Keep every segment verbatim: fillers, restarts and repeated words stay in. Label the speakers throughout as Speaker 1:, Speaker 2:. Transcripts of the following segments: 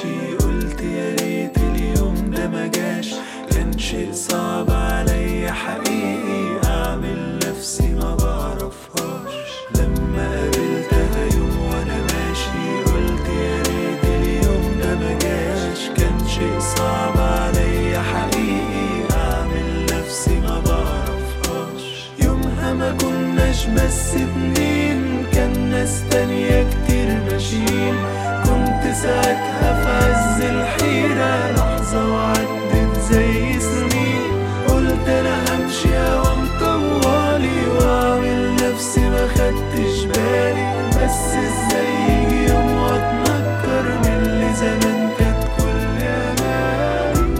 Speaker 1: ماشي قلت يا ريت اليوم ده مجاش. كان شيء صعب عليا حقيقي اعمل نفسي ما بعرفهاش. لما قابلتها يوم وانا ماشي قلت يا ريت اليوم ده مجاش. كان شيء صعب عليا حقيقي اعمل نفسي ما بعرفهاش. يومها ما كناش بس اتنين، كان ناس تانية كتير ماشيين. كنت ساعتها في عز الحيرة، لحظة وعدت زي سنين. قلت انا همشي اوام طوالي واعمل نفسي ما خدتش بالي. بس ازاي يجي يوم واتنكر من اللي زمان كانت كل امالي.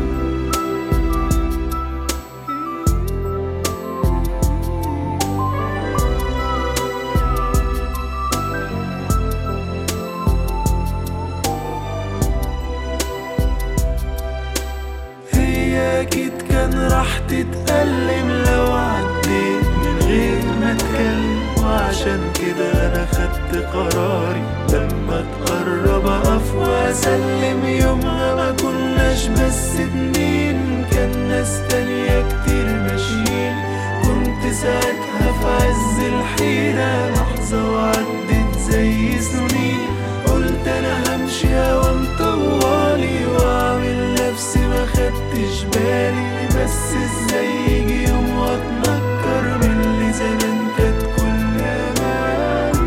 Speaker 1: هي اكيد كان راح تتألم لو عديت من غير ما اتكلم، وعشان كده انا خدت قراري لما تقرب اقف واسلم. يومها ما كناش بس اتنين، كان ناس تانية كتير ماشيين. كنت ساعتها في عز الحيرة، لحظة وعدت زي سنين. قلت انا همشي اوام طوالي واعمل نفسي ما خدتش بالي. بس ازاي يجي يوم واتنكر من اللي زمان كانت كل امالي.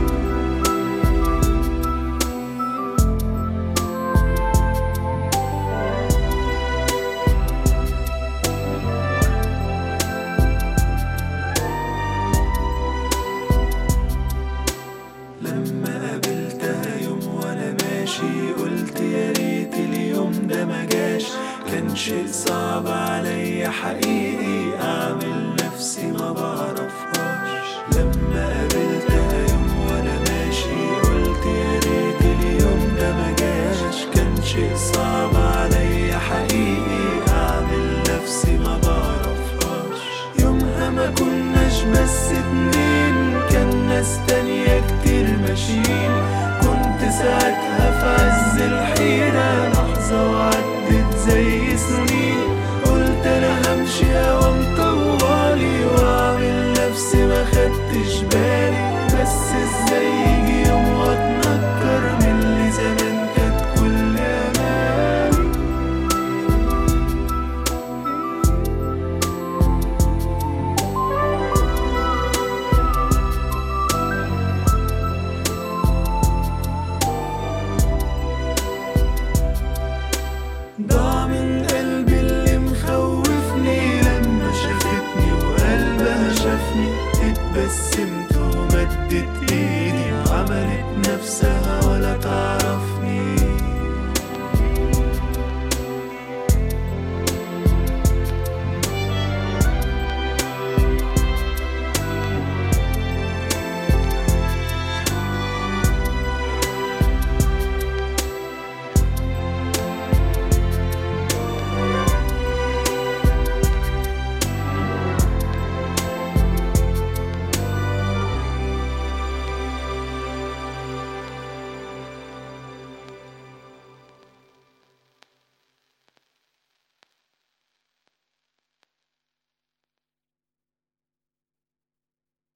Speaker 1: لما قابلتها يوم وانا ماشي قلت يا ريت اليوم ده مجاش. كان شيء صعب عليا حقيقي اعمل نفسي ما بعرفهاش. لما قابلتها يوم وانا ماشي قلت يا ريت اليوم ده مجاش. كان شيء صعب عليا حقيقي اعمل نفسي ما بعرفهاش. يومها ما كناش بس اتنين، كان ناس تانية كتير ماشيين. كنت ساعتها في عز الحيرة، لحظة وعدت زي سنين. قلت انا همشي اوام طوالي واعمل نفسي ما خدتش بالي. بس ازاي يجي يوم واتنكر من اللي زمان كانت كل امالي. ضاع من قلبي اللي مخوفني، لما شافتني وقلبها شافني. اتبسمت ومدت ايدي، عملت نفسها ولا تعرفني.